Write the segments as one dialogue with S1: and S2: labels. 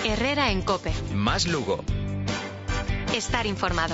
S1: Herrera en COPE.
S2: Más Lugo.
S1: Estar informado.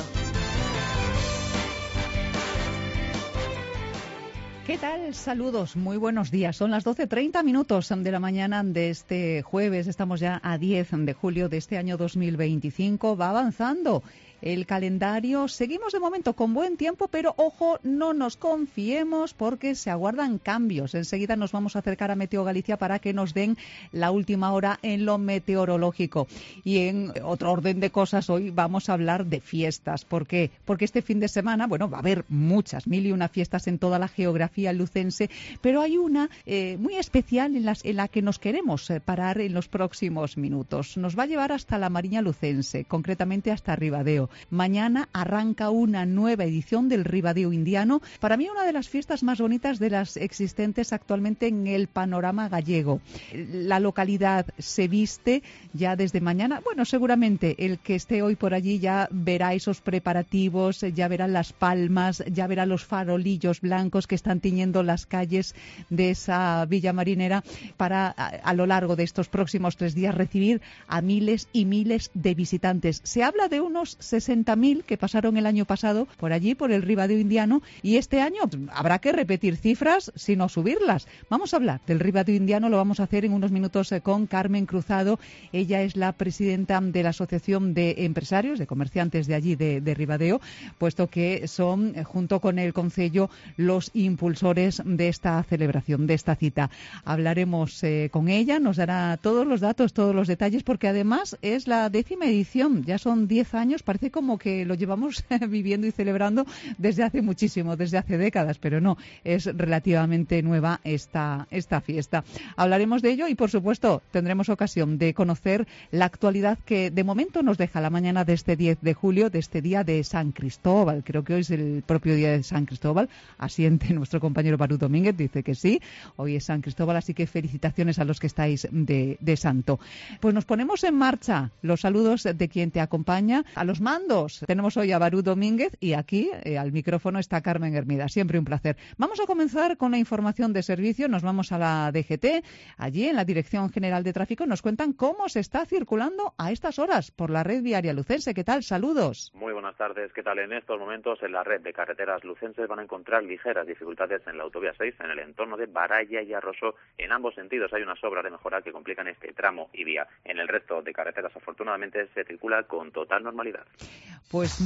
S3: ¿Qué tal? Saludos, muy buenos días. Son las 12:30 de la mañana de este jueves. Estamos ya a 10 de julio de este año 2025. Va avanzando el calendario. Seguimos de momento con buen tiempo, pero ojo, no nos confiemos porque se aguardan cambios. Enseguida nos vamos a acercar a Meteo Galicia para que nos den la última hora en lo meteorológico. Y en otro orden de cosas, hoy vamos a hablar de fiestas. ¿Por qué? Porque este fin de semana, bueno, va a haber muchas, 1001 fiestas en toda la geografía lucense, pero hay una muy especial en la que nos queremos parar en los próximos minutos. Nos va a llevar hasta la Mariña lucense, concretamente hasta Ribadeo. Mañana arranca una nueva edición del Ribadeo indiano. Para mí, una de las fiestas más bonitas de las existentes actualmente en el panorama gallego. La localidad se viste ya desde mañana. Bueno, seguramente el que esté hoy por allí ya verá esos preparativos, ya verá las palmas, ya verá los farolillos blancos que están tiñendo las calles de esa villa marinera para, a lo largo de estos próximos 3 días, recibir a miles y miles de visitantes. Se habla de unos 60.000 que pasaron el año pasado por allí, por el Ribadeo indiano, y este año habrá que repetir cifras, sino subirlas. Vamos a hablar del Ribadeo indiano, lo vamos a hacer en unos minutos con Carmen Cruzado. Ella es la presidenta de la Asociación de Empresarios, de Comerciantes de allí, de Ribadeo, puesto que son, junto con el Concello, los impulsores de esta celebración, de esta cita. Hablaremos con ella, nos dará todos los datos, todos los detalles, porque además es la 10ª edición, ya son 10 años, parece como que lo llevamos viviendo y celebrando desde hace muchísimo, desde hace décadas, pero no, es relativamente nueva esta fiesta. Hablaremos de ello y, por supuesto, tendremos ocasión de conocer la actualidad que de momento nos deja la mañana de este 10 de julio, de este día de San Cristóbal. Creo que hoy es el propio día de San Cristóbal, asiente nuestro compañero Barú Domínguez, dice que sí, hoy es San Cristóbal, así que felicitaciones a los que estáis de santo. Pues nos ponemos en marcha. Los saludos de quien te acompaña. A los mandos tenemos hoy a Barú Domínguez y aquí al micrófono está Carmen Hermida. Siempre un placer. Vamos a comenzar con la información de servicio. Nos vamos a la DGT. Allí en la Dirección General de Tráfico nos cuentan cómo se está circulando a estas horas por la red viaria lucense. ¿Qué tal? Saludos.
S4: Muy buenas tardes. ¿Qué tal? En estos momentos en la red de carreteras lucenses van a encontrar ligeras dificultades en la autovía 6, en el entorno de Baralla y Arroso. En ambos sentidos hay unas obras de mejora que complican este tramo y vía. En el resto de carreteras, afortunadamente, se circula con total normalidad.
S3: Pues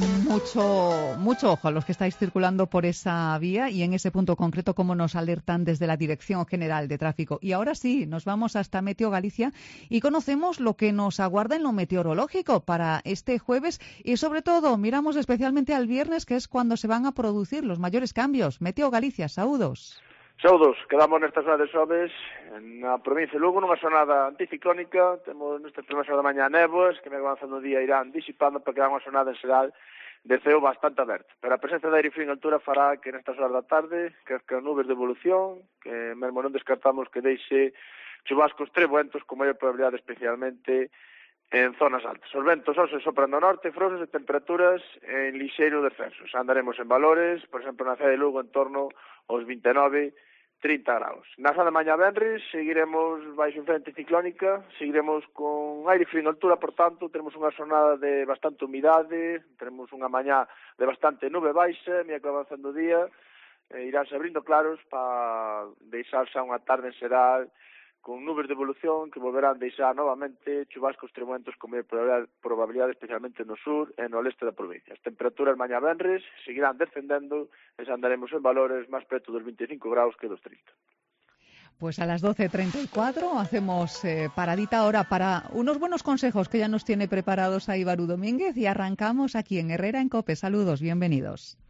S3: mucho ojo a los que estáis circulando por esa vía y en ese punto concreto, como nos alertan desde la Dirección General de Tráfico. Y ahora sí, nos vamos hasta Meteo Galicia y conocemos lo que nos aguarda en lo meteorológico para este jueves y, sobre todo, miramos especialmente al viernes, que es cuando se van a producir los mayores cambios. Meteo Galicia, saúdos.
S5: Saúdos, quedamos nesta zona de Xoves, na provincia de Lugo, nunha sonada anticiclónica. Temos nesta primeira hora da mañá néboas, que me avanzando o día irán disipando para quedar unha sonada en xeral de ceo bastante aberto. Pero a presencia de aire frío en altura fará que nestas horas da tarde crezcan nubes de evolución, que mesmo non descartamos que deixe chubascos trebuentos con maior probabilidade, especialmente en zonas altas. Os ventos hoxe sopran do norte, frouxos e temperaturas en lixeiro descenso. Andaremos en valores, por exemplo, na cidade de Lugo, en torno aos 29-30 graus. Na zona de mañá venres seguiremos baixo frente ciclónica, seguiremos con aire frío en altura, por tanto, teremos unha xornada de bastante humidade, teremos unha mañá de bastante nube baixa, mira que avanzando o día, iránse abrindo claros para deixar xa unha tarde en xeral con nubes de evolución que volverán deixar novamente chubascos tremendos con maior probabilidade, especialmente no sur e no leste da provincia. As temperaturas mañá venres seguirán descendendo e andaremos en valores máis preto dos 25 graus que dos 30.
S3: Pues a las 12:34 hacemos paradita ahora para unos buenos consejos que ya nos tiene preparados ahí Barú Domínguez y arrancamos aquí en Herrera en COPE. Saludos, bienvenidos.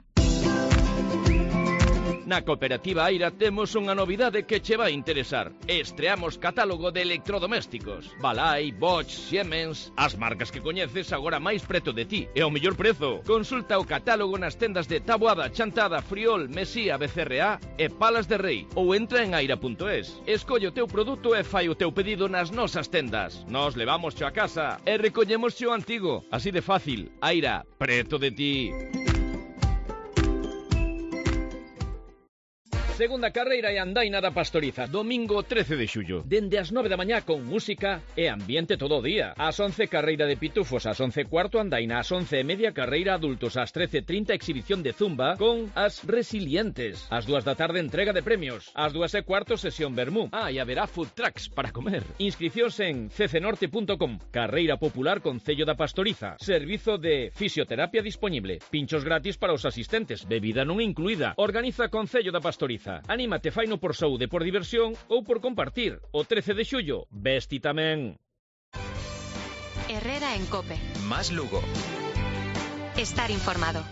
S6: Na Cooperativa Aira temos unha novidade que che vai interesar. Estreamos catálogo de electrodomésticos. Balai, Bosch, Siemens, as marcas que coñeces agora máis preto de ti e ao mellor prezo. Consulta o catálogo nas tendas de Taboada, Chantada, Friol, Mesía, Becerreá e Palas de Rei ou entra en aira.es. Escolle o teu produto e fai o teu pedido nas nosas tendas. Nos levamos xo a casa e recollemos xo antigo. Así de fácil. Aira, preto de ti. Segunda carreira e andaina da Pastoriza, domingo 13 de xullo. Dende as 9 da mañá con música e ambiente todo o día. Ás 11 carreira de pitufos, ás 11:15 andaina, ás 11:30 carreira adultos, ás 13:30 exhibición de zumba con as resilientes. Ás 2 da tarde entrega de premios. Ás 2:15 sesión vermú. E haberá food trucks para comer. Inscricións en ccnorte.com. Carreira popular Concello da Pastoriza. Servizo de fisioterapia disponible. Pinchos gratis para os asistentes. Bebida non incluída. Organiza Concello da Pastoriza. Anímate, faino por saúde, por diversión ou por compartir. O 13 de xullo, vesti tamén.
S1: Herrera en COPE.
S2: Más Lugo.
S1: Estar informado.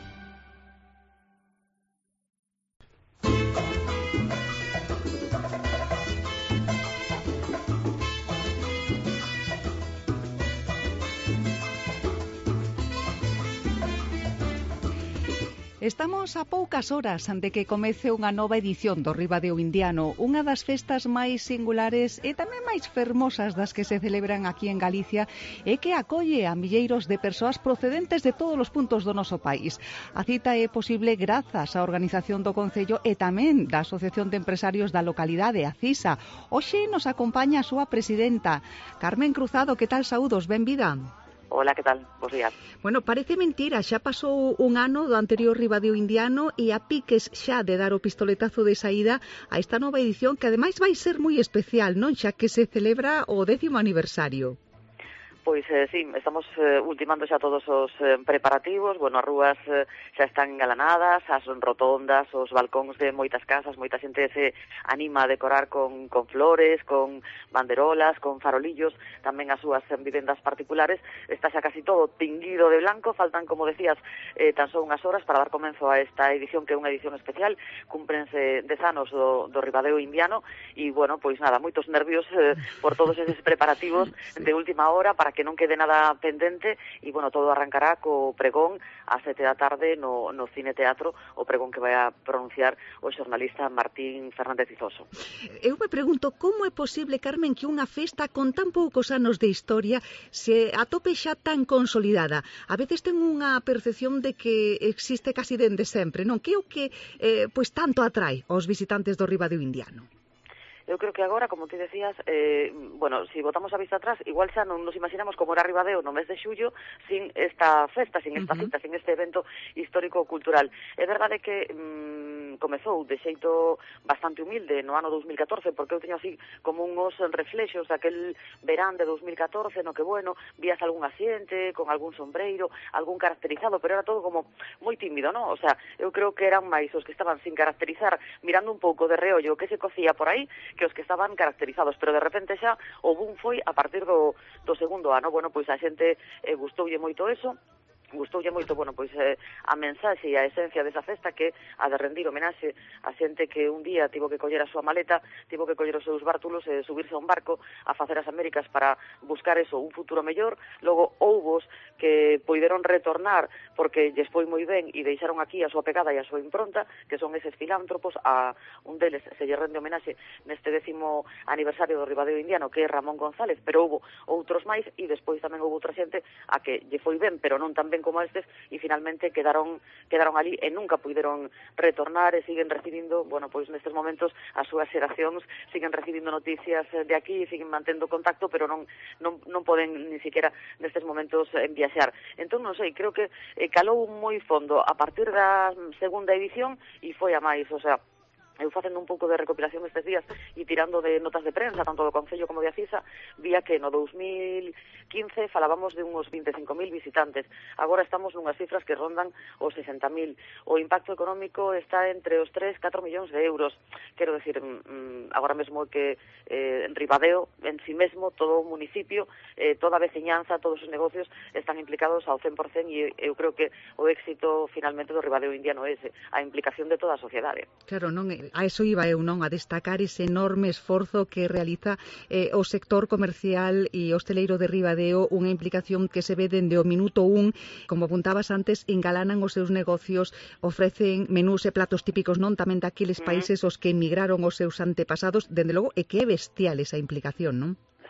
S3: Estamos a poucas horas de que comece unha nova edición do Ribadeo Indiano, unha das festas máis singulares e tamén máis fermosas das que se celebran aquí en Galicia e que acolle a milleiros de persoas procedentes de todos os puntos do noso país. A cita é posible grazas á organización do Concello e tamén da Asociación de Empresarios da localidade, a CISA. Hoxe nos acompaña a súa presidenta, Carmen Cruzado. Que tal, saúdos, benvida.
S7: Hola, que tal? Bos días.
S3: Bueno, parece mentira, xa pasou un ano do anterior Ribadeo Indiano e a piques xa de dar o pistoletazo de saída a esta nova edición que ademais vai ser moi especial, non? Xa que se celebra o 10º aniversario.
S7: Pois sí, estamos ultimando xa todos os preparativos. Bueno, as rúas xa están engalanadas, as rotondas, os balcóns de moitas casas, moita xente se anima a decorar con flores, con banderolas, con farolillos, tamén as súas vivendas particulares. Está xa casi todo tinguido de blanco, faltan, como decías, tan só unhas horas para dar comenzo a esta edición, que é unha edición especial. Cúmprense 10 anos do Ribadeo Indiano e, bueno, pois nada, moitos nervios por todos eses preparativos de última hora para que non quede nada pendente e, bueno, todo arrancará co pregón a 7 da tarde no Cine Teatro, o pregón que vai a pronunciar o xornalista Martín Fernández Izoso.
S3: Eu me pregunto como é posible, Carmen, que unha festa con tan poucos anos de historia se atope xa tan consolidada. A veces ten unha percepción de que existe casi dende sempre, non? Que é o que pois tanto atrae aos visitantes do Ribadeo Indiano?
S7: Eu creo que agora, como ti decías, bueno, si botamos a vista atrás, igual xa non nos imaginamos como era Ribadeo no mes de xullo sin esta festa, sin esta cita, sin este evento histórico-cultural. É verdade que comezou de xeito bastante humilde no ano 2014, porque eu teño así como uns reflexos daquel verán de 2014, no que, bueno, vías algún asiente, con algún sombreiro, algún caracterizado, pero era todo como moi tímido, non? O sea, eu creo que eran máis os que estaban sin caracterizar, mirando un pouco de reollo que se cocía por aí, que os que estaban caracterizados, pero de repente xa o boom foi a partir do segundo ano. Bueno, pois a xente gustoulle moito eso. Gustoulle moito, bueno, pois a mensaxe e a esencia desa festa, que a de rendir homenaxe a xente que un día tivo que coller a súa maleta, tivo que coller os seus bártulos e subirse a un barco a facer as Américas para buscar eso, un futuro mellor. Logo houbos que poideron retornar porque lles foi moi ben e deixaron aquí a súa pegada e a súa impronta, que son eses filántropos. A un deles se lle rende homenaxe neste 10º aniversario do Ribadeo Indiano, que é Ramón González, pero houbo outros máis e despois tamén houbo outra xente a que lle foi ben, pero non tan ben como estes, e finalmente quedaron ali e nunca puideron retornar e siguen recibindo, bueno, pois nestes momentos as súas xeracións siguen recibindo noticias de aquí e siguen mantendo contacto, pero non poden ni siquiera nestes momentos viaxar. Entón, non sei, creo que calou moi fondo a partir da segunda edición e foi a máis, o sea, eu facendo un pouco de recopilación estes días e tirando de notas de prensa, tanto do Concello como de Acisa, vía que no 2015 falábamos de uns 25.000 visitantes. Agora estamos nunhas cifras que rondan os 60.000. O impacto económico está entre os 3-4 millóns de euros. Quero decir, agora mesmo que en Ribadeo, en si mesmo, todo o municipio, toda a veciñanza, todos os negocios están implicados ao 100%, e eu creo que o éxito finalmente do Ribadeo Indiano é ese, a implicación de toda a sociedade.
S3: Claro, non é a eso iba eu, non? A destacar ese enorme esforzo que realiza o sector comercial e hosteleiro de Ribadeo, unha implicación que se ve dende o minuto 1, como apuntabas antes, engalanan os seus negocios, ofrecen menús e platos típicos, non? Tamén daqueles países os que emigraron os seus antepasados, dende logo, e que é bestial esa implicación, non?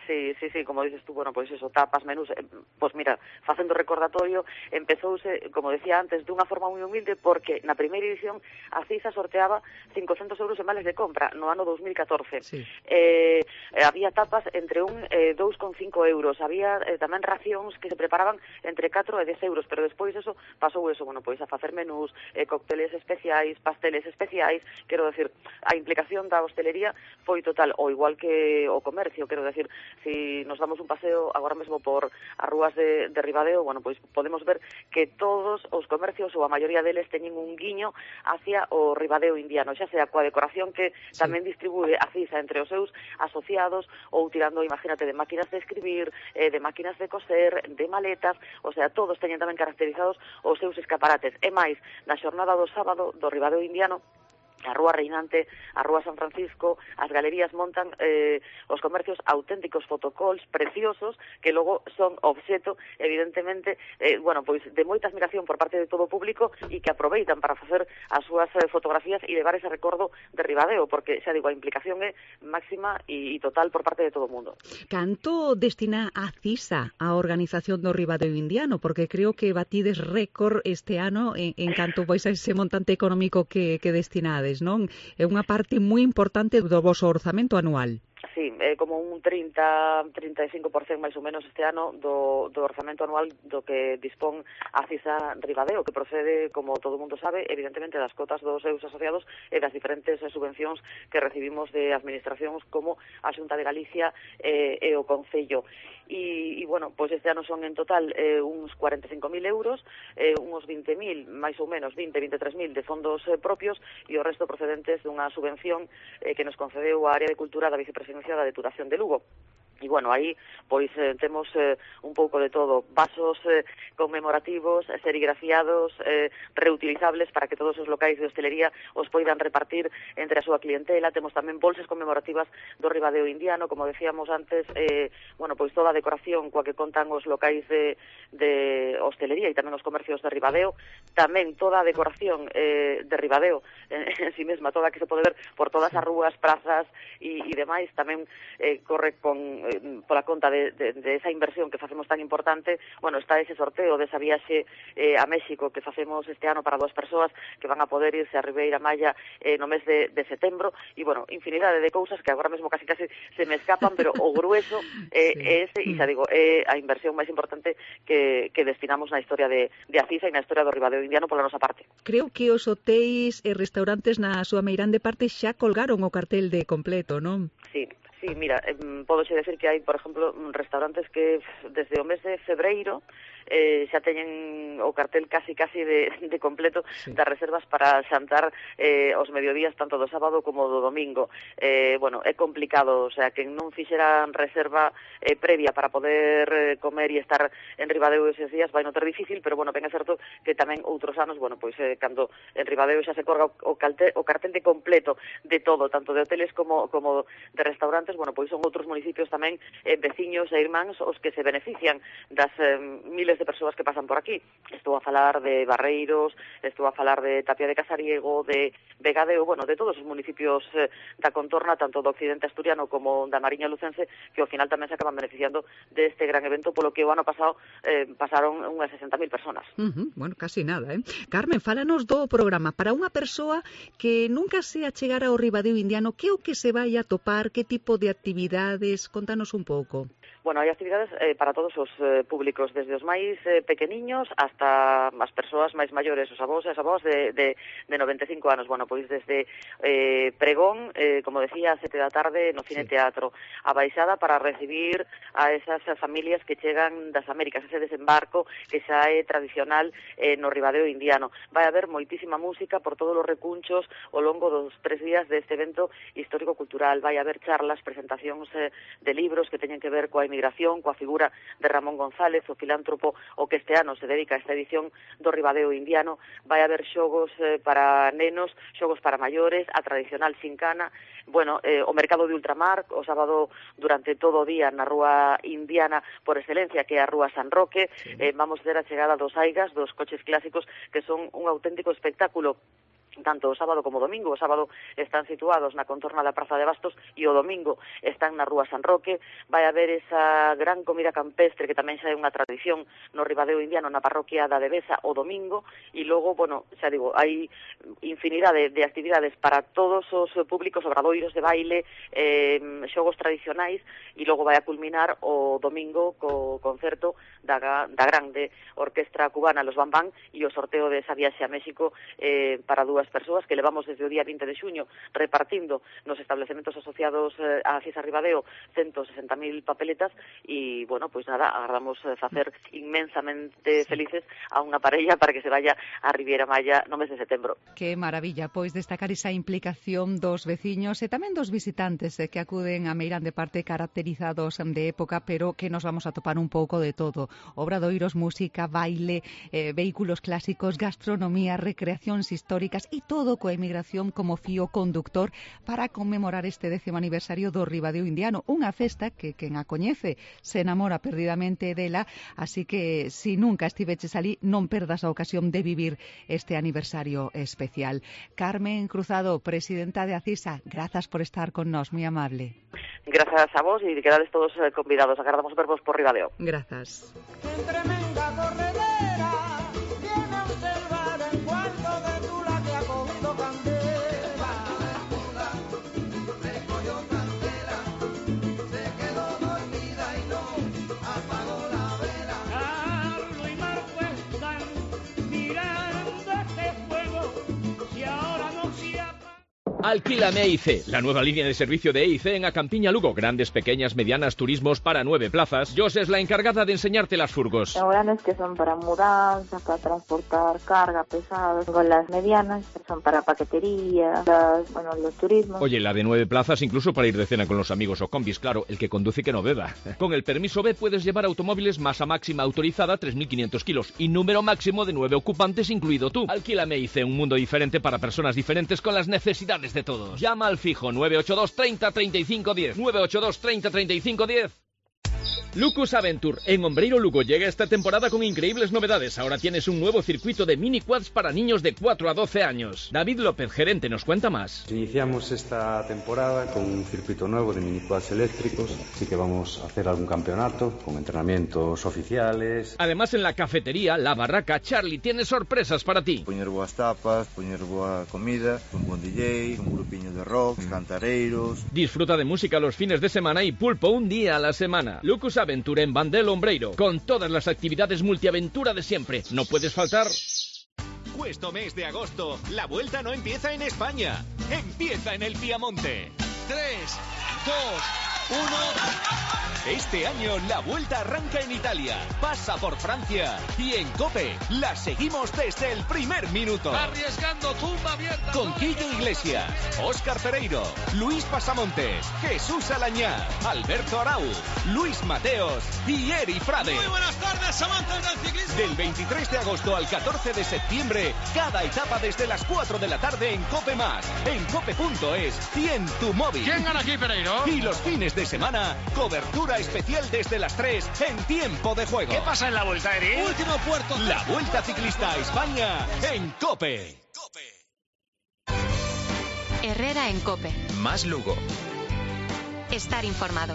S7: Sí, como dices tú, bueno, pois eso, tapas, menús, pois mira, facendo recordatorio, empezouse, como decía antes, dunha forma moi humilde, porque na primeira edición a CISA sorteaba 500 euros en vales de compra no ano 2014.
S3: Sí.
S7: Había tapas entre 1 e 2,5 euros, había tamén racións que se preparaban entre 4 e 10 euros, pero despois eso, pasou eso, bueno, pois a facer menús, cócteles especiais, pasteles especiais, quero decir, a implicación da hostelería foi total, ou igual que o comercio, quero decir, si nos damos un paseo agora mesmo por as rúas de Ribadeo, bueno, pois podemos ver que todos os comercios ou a maioría deles teñen un guiño hacia o Ribadeo indiano, xa sea coa decoración que tamén distribúe a CISA entre os seus asociados ou tirando, imagínate, de máquinas de escribir, de máquinas de coser, de maletas, o sea, todos teñen tamén caracterizados os seus escaparates. E máis, na xornada do sábado do Ribadeo indiano, a Rúa Reinante, a Rúa San Francisco, as galerías montan os comercios auténticos fotocalls preciosos que logo son obxeto, evidentemente, bueno, pois de moita admiración por parte de todo o público e que aproveitan para facer as súas fotografías e levar ese recordo de Ribadeo, porque, xa digo, a implicación é máxima e total por parte de todo o mundo.
S3: Canto destina a CISA a organización do Ribadeo indiano? Porque creo que batides récord este ano en canto vais a ese montante económico que destinades. Non? É unha parte moi importante do voso orzamento anual.
S7: Sí, como un 30-35% máis ou menos este ano do orzamento anual do que dispón a CISA Ribadeo, que procede, como todo o mundo sabe, evidentemente das cotas dos seus asociados e das diferentes subvencións que recibimos de administracións como a Xunta de Galicia e o Concello. E bueno, pois este ano son en total uns 45.000 euros, uns 20.000, máis ou menos 20-23.000 de fondos propios e o resto procedentes dunha subvención que nos concedeu a área de cultura da Vicepresidencia da Deputación de Lugo. E, bueno, aí, pois, temos un pouco de todo, vasos conmemorativos, serigrafiados, reutilizables para que todos os locais de hostelería os poidan repartir entre a súa clientela. Temos tamén bolsas conmemorativas do Ribadeo indiano, como decíamos antes, bueno, pois toda a decoración coa que contan os locais de hostelería e tamén os comercios de Ribadeo, tamén toda a decoración de Ribadeo en si mesma, toda que se pode ver por todas as rúas, prazas e demais, tamén corre con pola conta de esa inversión que facemos tan importante. Bueno, está ese sorteo desa viaxe a México que facemos este ano para 2 persoas que van a poder irse a Ribeira Maya no mes de setembro, e, bueno, infinidade de cousas que agora mesmo casi se me escapan, pero o grueso é ese, e xa digo, é a inversión máis importante que destinamos na historia de Acisa e na historia do Ribadeo indiano pola nosa parte.
S3: Creo que os hotéis e restaurantes na súa meirande parte xa colgaron o cartel de completo, non?
S7: Sí, mira, podoche decir que hai, por exemplo, restaurantes que desde o mes de febreiro xa teñen o cartel casi de completo das reservas para xantar os mediodías tanto do sábado como do domingo. Bueno, é complicado, o sea, que non fixeran reserva previa para poder comer e estar en Ribadeo eses días vai non ter difícil, pero, bueno, ben é certo que tamén outros anos, bueno, pois cando en Ribadeo xa se colga o cartel de completo de todo, tanto de hoteles como de restaurantes, bueno, pois son outros municipios tamén veciños e irmáns os que se benefician das miles de persoas que pasan por aquí. Estou a falar de Barreiros, estou a falar de Tapia de Casariego, de Vegadeo, bueno, de todos os municipios da contorna, tanto do occidente asturiano como da Mariña Lucense, que ao final tamén se acaban beneficiando deste gran evento, polo que o ano pasado pasaron unhas 60.000 personas.
S3: Bueno, casi nada, Carmen, fálanos do programa. Para unha persoa que nunca se achegara ao Ribadeo indiano, que o que se vai a topar, que tipo de actividades? Contanos un pouco.
S7: Bueno, hai actividades para todos os públicos, desde os máis pequeniños hasta as persoas máis maiores, os avós e as avós de 95 anos. Bueno, pois desde pregón, como decía, a 7 da tarde no Cine Teatro, a baixada para recibir a esas familias que chegan das Américas, ese desembarco que xa é tradicional no Ribadeo indiano. Vai haber moitísima música por todos os recunchos ao longo dos 3 días deste evento histórico-cultural. Vai haber charlas, presentacións de libros que teñen que ver coa emigración, coa figura de Ramón González, o filántropo o que este ano se dedica a esta edición do Ribadeo indiano. Vai haber xogos para nenos, xogos para maiores, a tradicional xincana, bueno, o mercado de ultramar, o sábado durante todo o día na rúa indiana por excelencia, que é a rúa San Roque. Vamos ter a chegada dos aigas, dos coches clásicos, que son un auténtico espectáculo. tanto o sábado como o domingo. O sábado están situados na contorna da Praza de Bastos e o domingo están na Rúa San Roque. Vai haber esa gran comida campestre que tamén xa é unha tradición no Ribadeo indiano na parroquia da Devesa o domingo, e logo, bueno, xa digo, hai infinidade de actividades para todos os públicos, obradoiros de baile, xogos tradicionais, e logo vai a culminar o domingo co concerto da grande orquestra cubana Los Bambán e o sorteo de esa viaxe a México para 2 persoas que levamos desde o día 20 de xuño repartindo nos establecementos asociados a Fiesa Ribadeo 160.000 papeletas, e, bueno, pois nada, agardamos facer inmensamente felices a unha parella para que se vaya a Riviera Maya no mes de setembro.
S3: Que maravilla, pois destacar esa implicación dos veciños e tamén dos visitantes que acuden a Meirán de parte caracterizados de época, pero que nos vamos a topar un pouco de todo. Obradoiros, música, baile, vehículos clásicos, gastronomía, recreacións históricas e todo coa emigración como fío conductor para conmemorar este 10º aniversario do Ribadeo indiano, unha festa que quen a coñece se enamora perdidamente dela, así que si nunca estiveches ali non perdas a ocasión de vivir este aniversario especial. Carmen Cruzado, presidenta de ACISA, grazas por estar con nós, moi amable.
S7: Grazas a vos e quedades todos convidados, agardamos vervos por Ribadeo.
S3: Grazas.
S2: Tremenda corredera, viene a observar en cuanto de tula que ha cogido candela. Recogió candela, se quedó dormida y no apagó la vela. Carlos y Marco están mirando este fuego, si ahora no se apaga.
S6: Alquílame EIC, la nueva línea de servicio de EIC en Acampiña Lugo. Grandes, pequeñas, medianas, turismos para 9 plazas. Jos es la encargada de enseñarte las furgos.
S8: Tengo grandes que son para mudanza, para transportar carga pesada. Tengo las medianas que son para paquetería, los turismos.
S6: Oye, la de 9 plazas incluso para ir de cena con los amigos o combis, claro, el que conduce que no beba. Con el permiso B puedes llevar automóviles masa máxima autorizada 3.500 kilos y número máximo de 9 ocupantes incluido tú. Alquílame EIC, un mundo diferente para personas diferentes con las necesidades de todos. Llama al fijo 982 30 35 10. 982 30 35 10. Lucus Aventure en Ombreiro, Lugo, llega esta temporada con increíbles novedades. Ahora tienes un nuevo circuito de mini quads para niños de 4 a 12 años. David López, gerente, nos cuenta más.
S9: Iniciamos esta temporada con un circuito nuevo de mini quads eléctricos, así que vamos a hacer algún campeonato con entrenamientos oficiales.
S6: Además, en la cafetería La Barraca, Charlie tiene sorpresas para ti.
S10: Poñer boas tapas, poñer boa comida, un buen DJ, un grupiño de rock, cantareiros.
S6: Disfruta de música los fines de semana y pulpo un día a la semana. Lucus Aventure en Bandel Ombreiro, con todas las actividades multiaventura de siempre. No puedes faltar.
S11: Este mes de agosto, la vuelta no empieza en España, empieza en el Piamonte. 3, 2, 1... Este año la vuelta arranca en Italia, pasa por Francia y en COPE la seguimos desde el primer minuto.
S2: Arriesgando tumba abierta.
S11: Con Quillo Iglesias, Óscar Pereiro, Luis Pasamontes, Jesús Alañá, Alberto Arau, Luis Mateos y Eri Frade.
S2: Muy buenas tardes, amantes del ciclismo.
S11: Del 23 de agosto al 14 de septiembre, cada etapa desde las 4 de la tarde en COPE+, en cope.es y en tu móvil.
S2: ¿Quién gana aquí, Pereiro?
S11: Y los fines de semana, cobertura especial desde las 3 en tiempo de juego.
S2: ¿Qué pasa en la vuelta, Eri? Último puerto.
S11: La Vuelta Ciclista a España en COPE.
S1: Herrera en COPE.
S11: Más Lugo.
S1: Estar informado.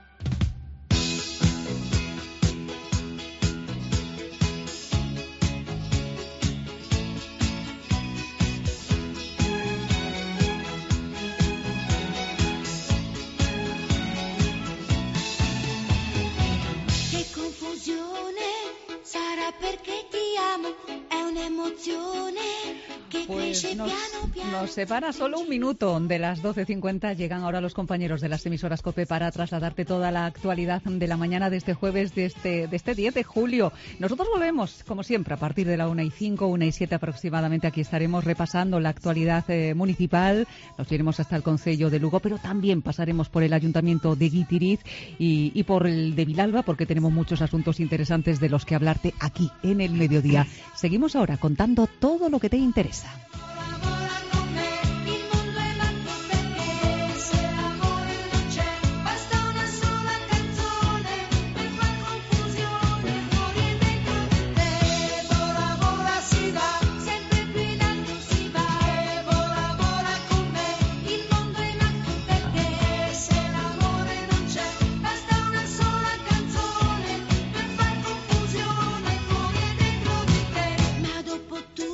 S3: Pues nos separa solo un minuto de las 12:50. Llegan ahora los compañeros de las emisoras COPE para trasladarte toda la actualidad de la mañana de este jueves, de este 10 de julio. Nosotros volvemos, como siempre, a partir de la 1:05, 1:07 aproximadamente. Aquí estaremos repasando la actualidad municipal. Nos iremos hasta el Concello de Lugo, pero también pasaremos por el Ayuntamiento de Guitiriz y por el de Vilalba, porque tenemos muchos asuntos interesantes de los que hablarte aquí en el mediodía. Seguimos ahora contando todo lo que te interesa.